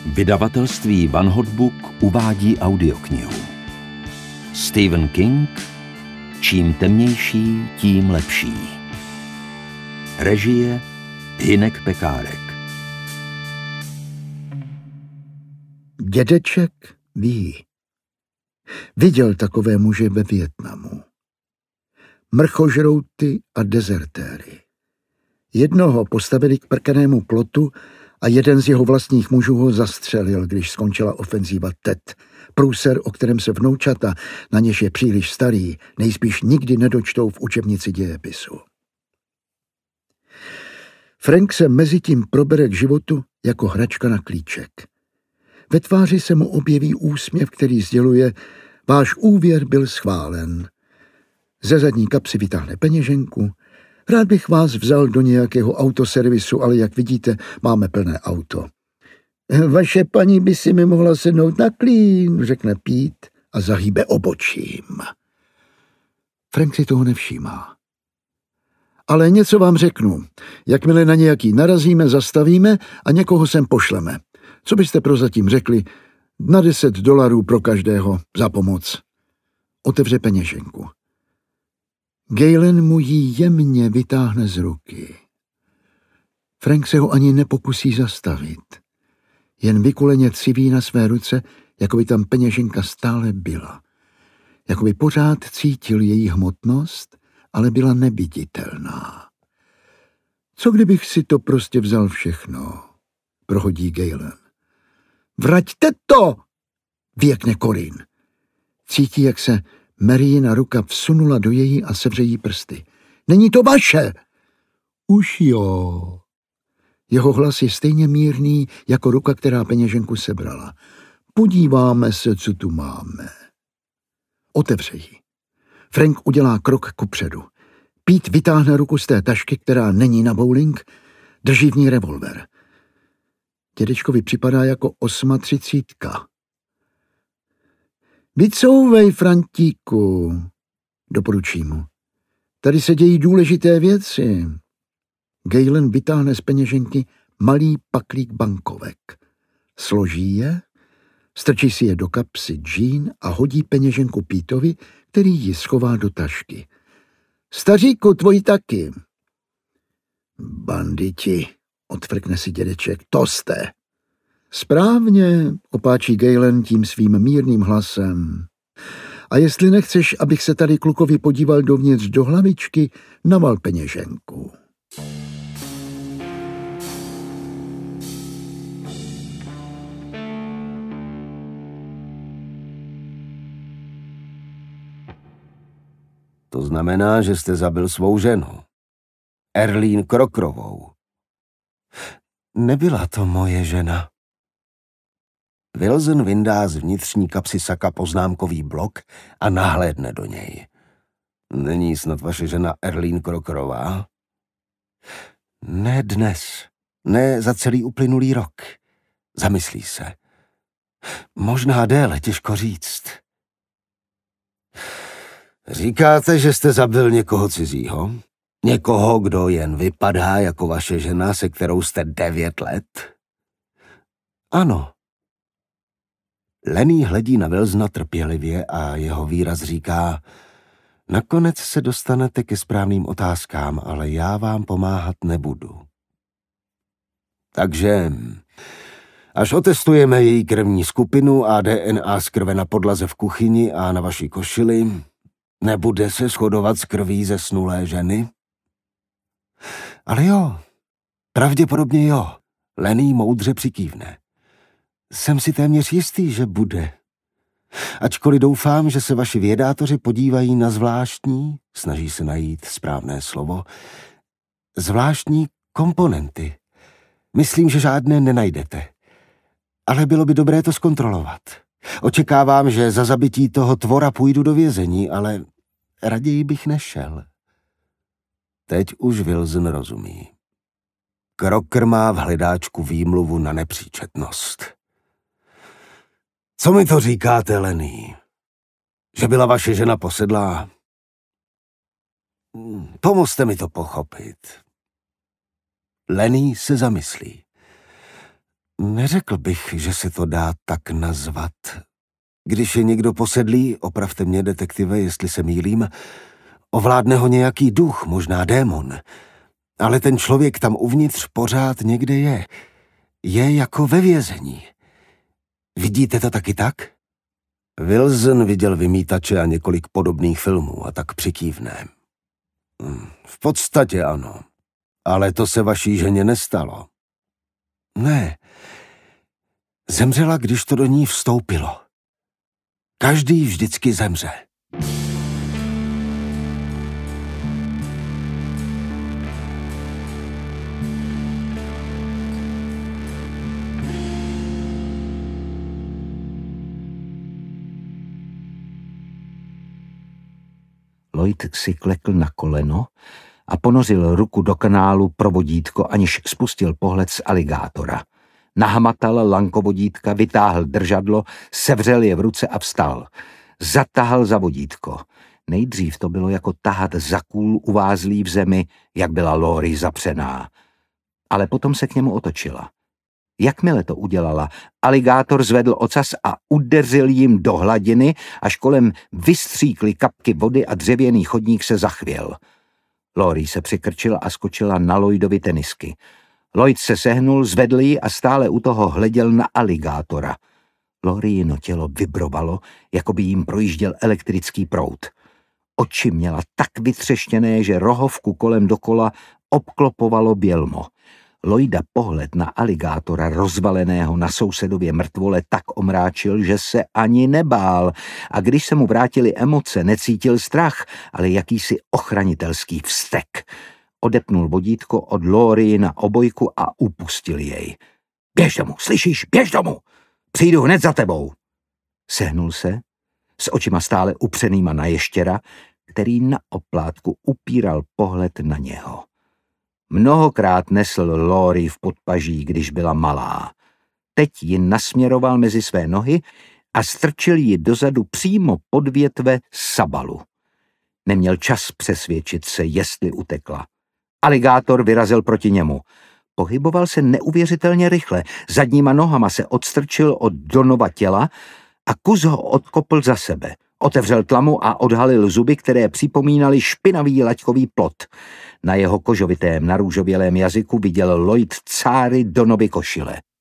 Vydavatelství One Hot Book uvádí audioknihu. Stephen King, Čím temnější, tím lepší. Režie Hynek Pekárek. Dědeček ví. Viděl takové muže ve Vietnamu. Mrchožrouty a dezertéry. Jednoho postavili k prkenému plotu a jeden z jeho vlastních mužů ho zastřelil, když skončila ofenzíva Tet. Průser, o kterém se vnoučata, na něž je příliš starý, nejspíš nikdy nedočtou v učebnici dějepisu. Frank se mezitím probere k životu jako hračka na klíček. Ve tváři se mu objeví úsměv, který sděluje: váš úvěr byl schválen. Ze zadní kapsy vytáhne peněženku. Rád bych vás vzal do nějakého autoservisu, ale jak vidíte, máme plné auto. Vaše paní by si mi mohla sednout na klín, řekne Pete a zahýbe obočím. Frank si toho nevšímá. Ale něco vám řeknu. Jakmile na nějaký narazíme, zastavíme a někoho sem pošleme. Co byste prozatím řekli? Na $10 pro každého za pomoc. Otevře peněženku. Galen mu ji jemně vytáhne z ruky. Frank se ho ani nepokusí zastavit. Jen vykuleně civí na své ruce, jako by tam peněženka stále byla. Jako by pořád cítil její hmotnost, ale byla neviditelná. Co kdybych si to prostě vzal všechno? Prohodí Galen. Vraťte to! Věkne Corin. Cítí, jak se Maryina ruka vsunula do její a sevře jí prsty. Není to vaše! Už jo. Jeho hlas je stejně mírný jako ruka, která peněženku sebrala. Podíváme se, co tu máme. Otevře ji. Frank udělá krok kupředu. Pete vytáhne ruku z té tašky, která není na bowling, drží v ní revolver. Dědečkovi připadá jako 38. Vycouvej, Frantíku, doporučí mu. Tady se dějí důležité věci. Galen vytáhne z peněženky malý paklík bankovek. Složí je, strčí si je do kapsy džín a hodí peněženku Pítovi, který ji schová do tašky. Staříku, tvoji taky. Banditi, odfrkne si dědeček, to jste. Správně, opáčí Galen tím svým mírným hlasem. A jestli nechceš, abych se tady klukovi podíval dovnitř do hlavičky, naval peněženku. To znamená, že jste zabil svou ženu. Erlín Krokrovou. Nebyla to moje žena. Wilson vyndá z vnitřní kapsy saka poznámkový blok a nahlédne do něj. Není snad vaše žena Erlín Krokrová? Ne dnes. Ne za celý uplynulý rok. Zamyslí se. Možná déle, těžko říct. Říkáte, že jste zabil někoho cizího? Někoho, kdo jen vypadá jako vaše žena, se kterou jste 9 let? Ano. Lenny hledí na Wilsona trpělivě a jeho výraz říká: nakonec se dostanete ke správným otázkám, ale já vám pomáhat nebudu. Takže, až otestujeme její krevní skupinu a DNA z krve na podlaze v kuchyni a na vaší košili, nebude se shodovat s krví zesnulé ženy? Ale jo, pravděpodobně jo. Lenny moudře přikývne. Jsem si téměř jistý, že bude. Ačkoliv doufám, že se vaši vědátoři podívají na zvláštní, snaží se najít správné slovo, zvláštní komponenty. Myslím, že žádné nenajdete. Ale bylo by dobré to zkontrolovat. Očekávám, že za zabití toho tvora půjdu do vězení, ale raději bych nešel. Teď už Wilson rozumí. Crocker má v hledáčku výmluvu na nepříčetnost. Co mi to říkáte, Lenny? Že byla vaše žena posedlá? Pomozte mi to pochopit. Lenny se zamyslí. Neřekl bych, že se to dá tak nazvat. Když je někdo posedlý, opravte mě, detektive, jestli se mýlím, ovládne ho nějaký duch, možná démon. Ale ten člověk tam uvnitř pořád někde je. Je jako ve vězení. Vidíte to taky tak? Wilson viděl Vymýtače a několik podobných filmů a tak přikývne. V podstatě ano. Ale to se vaší ženě nestalo. Ne. Zemřela, když to do ní vstoupilo. Každý vždycky zemře. Lloyd si klekl na koleno a ponořil ruku do kanálu pro vodítko, aniž spustil pohled z aligátora. Nahmatal lankovodítka, vytáhl držadlo, sevřel je v ruce a vstal. Zatahal za vodítko. Nejdřív to bylo jako tahat za kůl uvázlý v zemi, jak byla Laurie zapřená. Ale potom se k němu otočila. Jakmile to udělala, aligátor zvedl ocas a udeřil jim do hladiny, až kolem vystříkly kapky vody a dřevěný chodník se zachvěl. Laurie se přikrčila a skočila na Lloydovy tenisky. Lloyd se sehnul, zvedl ji a stále u toho hleděl na aligátora. Lauriino tělo vibrovalo, jako by jim projížděl elektrický proud. Oči měla tak vytřeštěné, že rohovku kolem dokola obklopovalo bělmo. Lloyda pohled na aligátora rozvaleného na sousedově mrtvole tak omráčil, že se ani nebál a když se mu vrátily emoce, necítil strach, ale jakýsi ochranitelský vztek. Odepnul vodítko od Laurie na obojku a upustil jej. Běž domů, slyšíš? Běž domů! Přijdu hned za tebou! Sehnul se, s očima stále upřenýma na ještěra, který na oplátku upíral pohled na něho. Mnohokrát nesl Laurie v podpaží, když byla malá. Teď ji nasměroval mezi své nohy a strčil ji dozadu přímo pod větve sabalu. Neměl čas přesvědčit se, jestli utekla. Aligátor vyrazil proti němu. Pohyboval se neuvěřitelně rychle, zadníma nohama se odstrčil od Donova těla a kus ho odkopl za sebe. Otevřel tlamu a odhalil zuby, které připomínaly špinavý laťkový plot. Na jeho kožovitém narůžovělém jazyku viděl Lloyd cáry Donovy košile.